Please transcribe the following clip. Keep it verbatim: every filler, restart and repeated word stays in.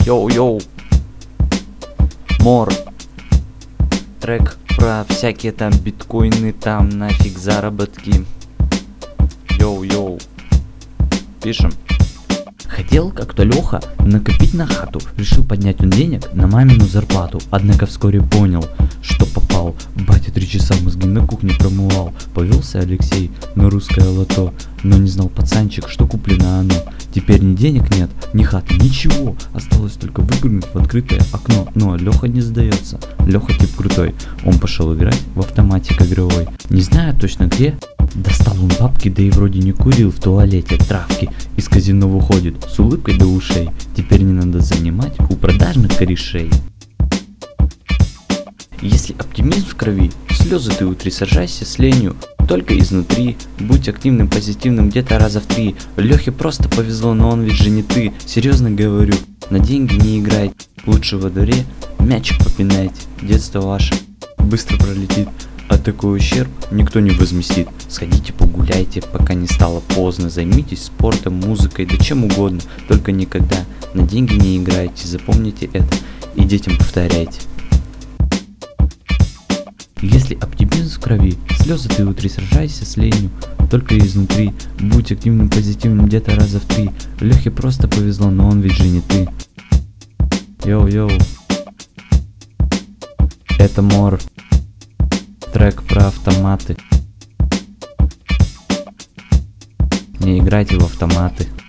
Йоу-йоу. Мор. Трек про всякие там биткоины, там нафиг заработки. Йоу-йоу. Пишем. Хотел как-то Леха накопить на хату. Решил поднять он денег на мамину зарплату. Однако вскоре понял, что попал. Батя три часа мозги на кухне промывал. Повелся Алексей на русское лото, но не знал пацанчик, что куплено оно. Теперь ни денег нет, ни хаты, ничего. Осталось только выпрыгнуть в открытое окно. Но Леха не сдается, Леха тип крутой. Он пошел играть в автоматик игровой. Не знаю точно где. Достал он бабки, да и вроде не курил в туалете травки. Из казино выходит с улыбкой до ушей. Теперь не надо занимать у продажных корешей. Если оптимизм в крови, слезы ты утри, сажайся с ленью. Только изнутри, будь активным, позитивным где-то раза в три. Лехе просто повезло, но он ведь же не ты. Серьезно говорю, на деньги не играйте. Лучше во дворе мячик попинайте. Детство ваше быстро пролетит, а такой ущерб никто не возместит. Сходите погуляйте, пока не стало поздно. Займитесь спортом, музыкой, да чем угодно. Только никогда на деньги не играйте. Запомните это и детям повторяйте. Если оптимизм в крови, слезы ты утри, сражайся с ленью. Только изнутри, будь активным, позитивным где-то раза в три. Лехе просто повезло, но он ведь же не ты. Йоу-йоу. Это Мор. Трек про автоматы. Не играйте в автоматы.